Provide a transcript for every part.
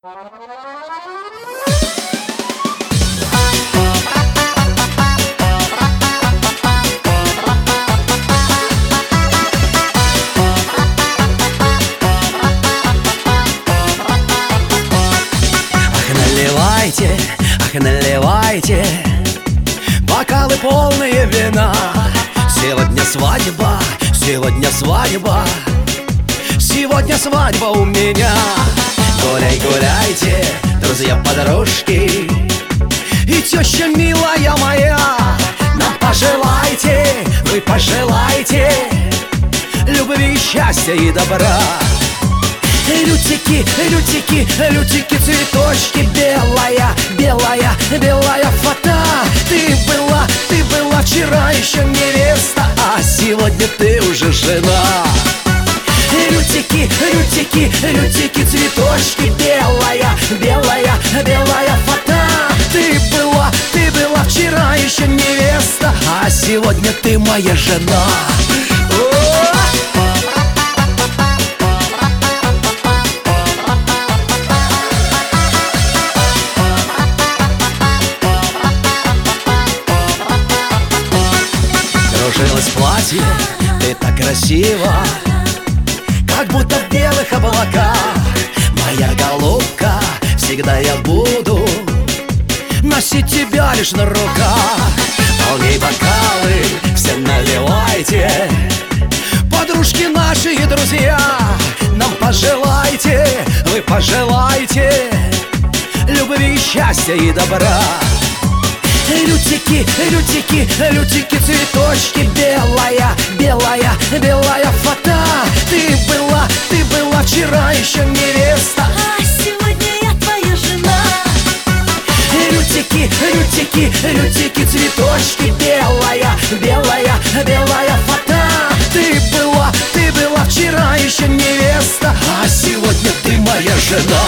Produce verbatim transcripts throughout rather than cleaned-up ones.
Наливайте, ах, наливайте бокалы полные вина. Сегодня свадьба, сегодня свадьба, сегодня свадьба у меня. Гуляй, гуляйте, друзья-подружки и теща милая моя. Нам пожелайте, вы пожелайте любви, счастья и добра. Лютики, лютики, лютики, цветочки, белая, белая, белая фата. Ты была, ты была вчера еще невеста, а сегодня ты уже жена. Лютики, лютики, лютики, цветочки, белая, белая, белая фата. Ты была, ты была вчера еще невеста, а сегодня ты моя жена. Кружилось платье, ты так красива, как будто в белых облаках. Моя голубка, всегда я буду носить тебя лишь на руках. Полней бокалы, все наливайте, подружки наши и друзья. Нам пожелайте, вы пожелайте любви, счастья и добра. Лютики, лютики, лютики, цветочки, белая, белая, белая фата. Ты была, ты была вчера еще невеста, а сегодня я твоя жена. Лютики, лютики, лютики, цветочки, белая, белая, белая фата. Ты была, ты была вчера еще невеста, а сегодня ты моя жена.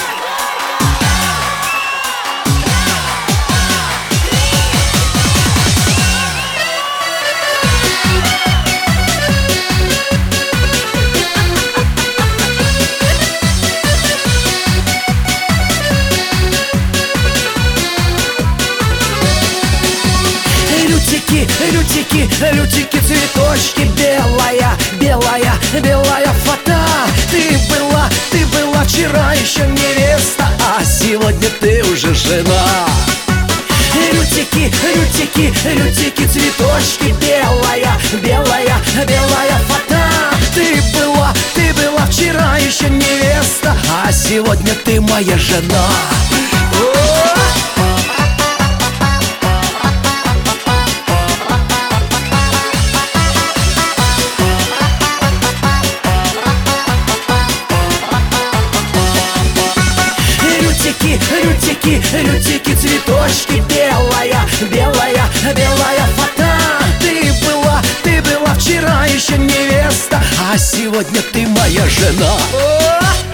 Лютики, лютики, лютики, цветочки, белая, белая, белая фата. Ты была, ты была вчера еще невеста, а сегодня ты уже жена. Лютики, лютики, лютики, цветочки, белая, белая, белая фата. Ты была, ты была вчера еще невеста, а сегодня ты моя жена. Лютики, лютики, лютики, цветочки, белая, белая, белая фата. Ты была, ты была вчера еще невеста, а сегодня ты моя жена.